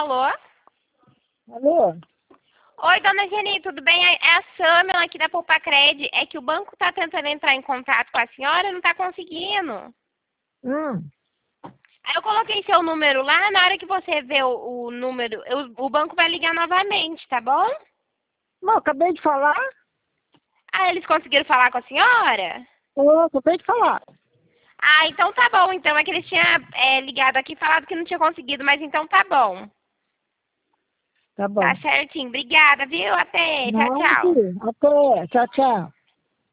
Alô? Alô? Oi, dona Geni, tudo bem? É a Samila aqui da Poupacred. É que o banco está tentando entrar em contato com a senhora e não está conseguindo. Hum. Aí eu coloquei seu número lá, na hora que você vê o número, o banco vai ligar novamente, tá bom? Não, acabei de falar. Ah, eles conseguiram falar com a senhora? Acabei de falar. Ah, então tá bom. Então é que eles tinham ligado aqui e falado que não tinha conseguido, mas então tá bom. Tá Tá bom. certinho. Obrigada, viu? Até. Tchau, Não, tchau. filho. Até. Tchau, tchau.